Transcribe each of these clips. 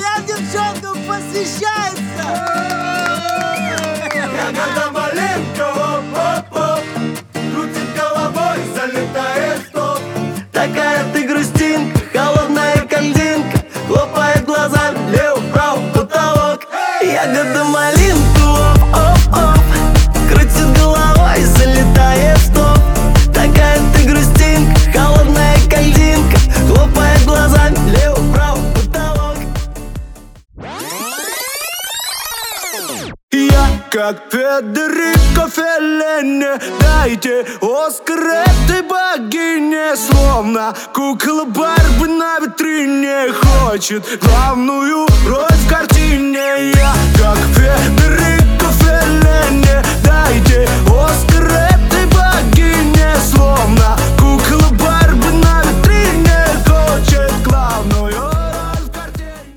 Всем девчонкам посвящается! Ягода малинка, оп-оп-оп, крутит головой, залетает в топ. Такая ты грустинка, холодная кандинка, хлопает глазами лево-вправо потолок. Ягода малинка, оп-оп-оп, крутит головой, залетает в топ. Такая ты грустинка, холодная кандинка, хлопает глазами лево-вправо потолок. Я как Федерико Феллини, дайте Оскар этой богине. Словно кукла Барби на витрине, хочет главную роль в картине. Я как Федерико Феллини, дайте Оскар этой богине. Словно кукла Барби на витрине, хочет главную роль в картине.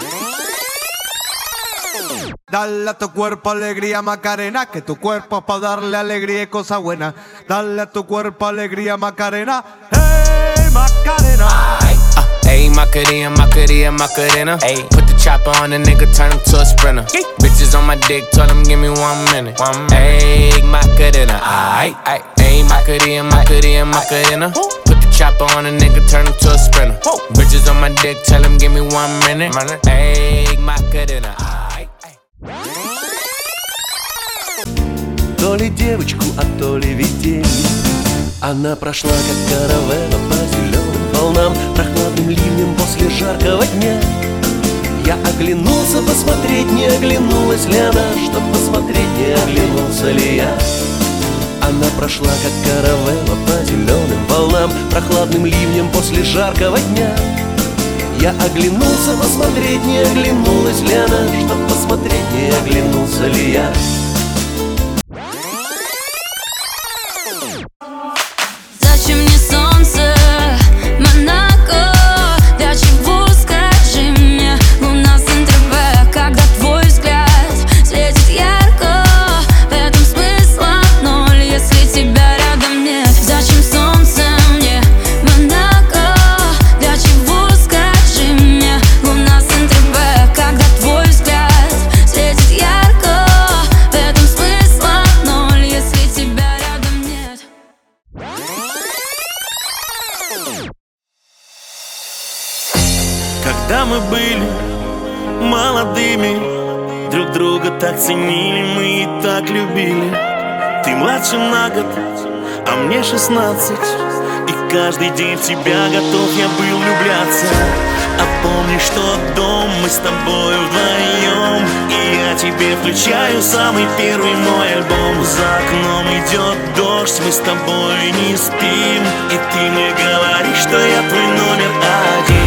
Dale a tu cuerpo alegría Macarena, que tu cuerpo es para darle alegría y cosas buenas. Dale a tu cuerpo alegría Macarena, hey Macarena. Ayy, Macarena, Macarena, Macarena. Ayy, put the chopper on the nigga, turn him to a sprinter. Bitches on my dick, tell him give me 1 minute. Ayy, Macarena, aight, aight. Ayy, Macarena, Macarena, Macarena. Put the chopper on the nigga, turn him to a sprinter. Bitches on my dick, tell him give me 1 minute. Ayy, Macarena, aight. То ли девочку, а то ли видение. Она прошла, как каравелла по зеленым волнам, прохладным ливнем после жаркого дня. Я оглянулся посмотреть, не оглянулась ли она, чтоб посмотреть, не оглянулся ли я. Она прошла, как каравелла по зеленым волнам, прохладным ливнем после жаркого дня. Я оглянулся посмотреть, не оглянулась ли она, чтоб посмотреть, не оглянулся ли я. Зачем мне солнце, Монако? Для чего, скажи мне, луна в Сент-Тропе, когда твой взгляд светит ярко? В этом смысла ноль, если тебя рядом нет. Зачем солнце мне, Монако? Для чего, скажи мне, луна в Сент-Тропе, когда твой взгляд светит ярко? В этом смысла ноль, если тебя рядом нет. Когда мы были молодыми, друг друга так ценили, мы и так любили. Ты младше на год, а мне 16, и каждый день в тебя готов я был влюбляться. А помнишь тот дом, мы с тобой вдвоем, и я тебе включаю самый первый мой альбом. За окном идет дождь, мы с тобой не спим, и ты мне говоришь, что я твой номер один.